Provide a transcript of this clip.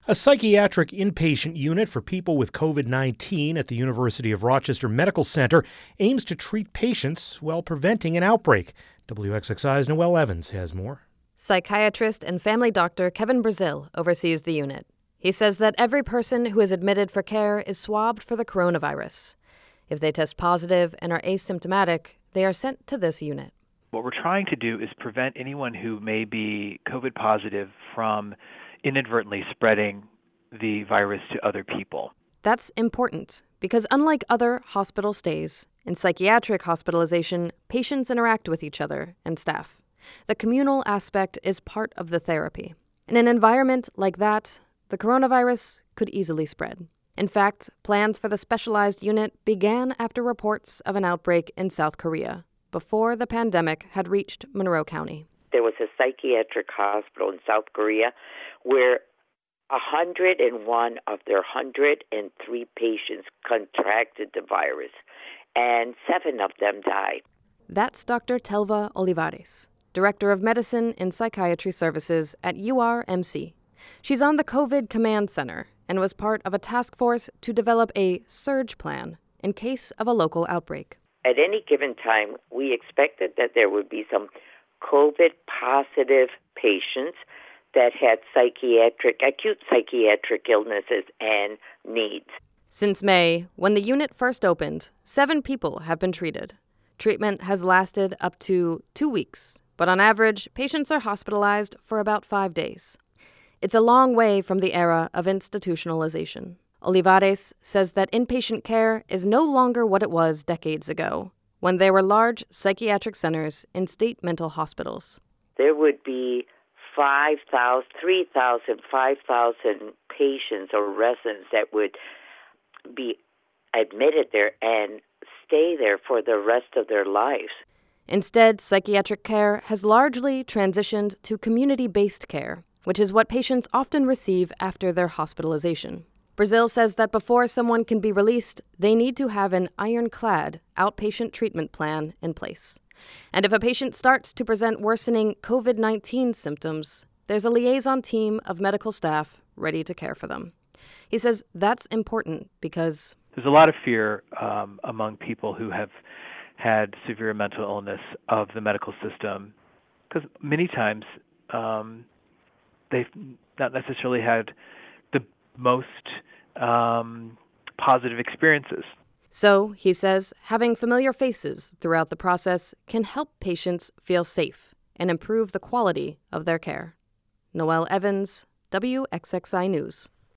A psychiatric inpatient unit for people with COVID-19 at the University of Rochester Medical Center aims to treat patients while preventing an outbreak. WXXI's Noelle Evans has more. Psychiatrist and family doctor Kevin Brazil oversees the unit. He says that every person who is admitted for care is swabbed for the coronavirus. If they test positive and are asymptomatic, they are sent to this unit. What we're trying to do is prevent anyone who may be COVID positive from inadvertently spreading the virus to other people. That's important because unlike other hospital stays, in psychiatric hospitalization, patients interact with each other and staff. The communal aspect is part of the therapy. In an environment like that, the coronavirus could easily spread. In fact, plans for the specialized unit began after reports of an outbreak in South Korea, before the pandemic had reached Monroe County. There was a psychiatric hospital in South Korea where 101 of their 103 patients contracted the virus, and 7 of them died. That's Dr. Telva Olivares, Director of Medicine and Psychiatry Services at URMC. She's on the COVID Command Center and was part of a task force to develop a surge plan in case of a local outbreak. At any given time, we expected that there would be some COVID-positive patients that had acute psychiatric illnesses and needs. Since May, when the unit first opened, 7 people have been treated. Treatment has lasted up to 2 weeks, but on average, patients are hospitalized for about 5 days. It's a long way from the era of institutionalization. Olivares says that inpatient care is no longer what it was decades ago, when there were large psychiatric centers in state mental hospitals. There would be 3,000, 5,000 patients or residents that would be admitted there and stay there for the rest of their lives. Instead, psychiatric care has largely transitioned to community-based care, which is what patients often receive after their hospitalization. Brazil says that before someone can be released, they need to have an ironclad outpatient treatment plan in place. And if a patient starts to present worsening COVID-19 symptoms, there's a liaison team of medical staff ready to care for them. He says that's important because there's a lot of fear among people who have had severe mental illness of the medical system, because many times they've not necessarily had the most positive experiences. So, he says, having familiar faces throughout the process can help patients feel safe and improve the quality of their care. Noelle Evans, WXXI News.